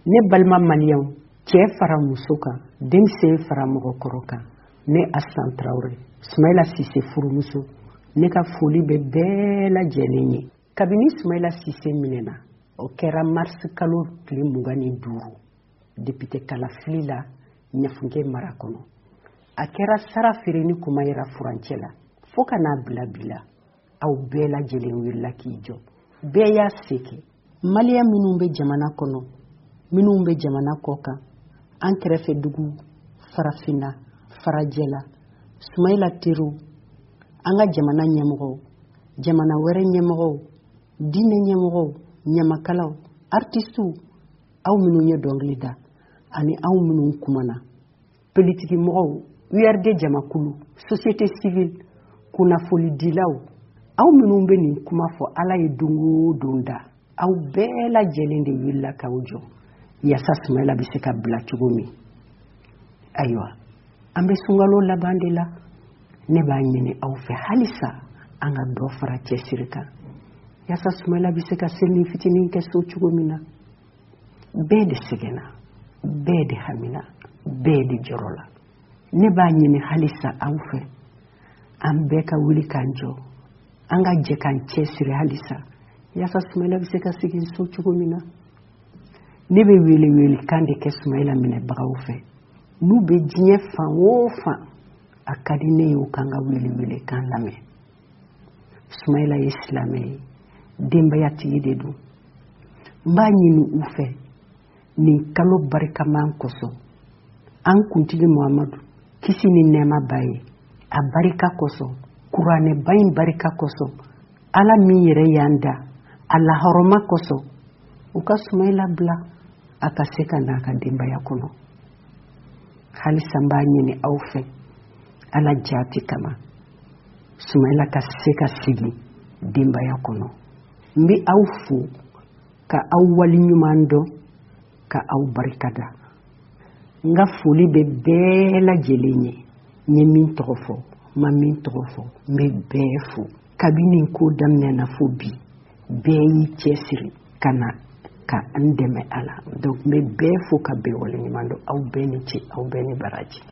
ne balma maliyɛnw cɛ fara muso kan denmisɛn fara mɔgɔkɔrɔ kan ne Asan Traoré Soumaïla Cissé furumuso ne ka foli bɛ bɛɛ lajɛlen ye. Kabini Soumaïla Cissé minɛna o kɛra mars kalo tile 25 député Kalafili la Ɲafunke mara kɔnɔ. A kɛra sara feere ni kuma yera furancɛ la fo ka n'a bila bi la aw bɛɛ lajɛlen wulila k'i jɔ. Bɛɛ y'a se kɛ. Maliyɛn minnu bɛ jamana kɔnɔ minnu bɛ jamana kɔ kan an kɛrɛfɛ dugu Farafinna Farajɛla Soumaïla teriw an ka jamana ɲɛmɔgɔw jamana wɛrɛ ɲɛmɔgɔw diinɛ ɲɛmɔgɔw ɲamakalaw artistuw aw minnu ye dɔnkili da ani aw minnu kumana politiki mɔgɔw URD jamakulu société civile kunnafonidilaw aw minnu bɛ nin kuma fɔ Ala ye don o don da aw bɛɛ lajɛlen de wulila k'aw jɔ yaasa Soumaïla bɛ se ka bila cogo min. Ayiwa an bɛ sunkalo laban de la ne b'a ɲini aw fɛ halisa an ka dɔ fara cɛsiri kan yaasa Soumaïla bɛ se ka seli fitinin kɛ so cogo min na. Bɛɛ de sɛgɛnna bɛɛ de hamina bɛɛ de jɔrɔla. Ne b'a ɲini halisa aw fɛ an bɛɛ ka wuli k'an jɔ an ka jɛ k'an cɛsiri halisa yaasa Soumaïla bɛ se ka segin so cogo min na. Ne bɛ wele kan de kɛ Soumaïla minɛbagaw fɛ n'u bɛ diɲɛ fan o fan a ka di ne ye u kan ka wele kan lamɛn. Soumaïla ye silamɛ ye denbayatigi de don. N b'a ɲini u fɛ nin kalo barikaman kosɔn an kuntigi Muhamadu kisi ni nɛɛma b'a ye a barika kosɔn kuranɛba in barika kosɔn Ala min yɛrɛ y'an da a lahɔrɔma kosɔn u ka Soumaïla bila a ka se ka n'a ka denbaya kɔnɔ. Halisa n b'a ɲini aw fɛ Ala jaati kama Soumaïla ka se ka sigi denbaya kɔnɔ. N bɛ aw fo ka aw waliɲuman dɔn ka aw barikada. N ka foli bɛ bɛɛ lajɛlen ye. N ye min tɔgɔ fɔ n ma min tɔgɔ fɔ n bɛ bɛɛ fo. Kabini ko daminɛna fo bi bɛɛ y'i cɛsiri ka na ka an dɛmɛ a la. Donc n bɛ bɛɛ fo ka bɛɛ waliɲuman dɔn. Aw bɛɛ ni ce aw bɛɛ ni baraji.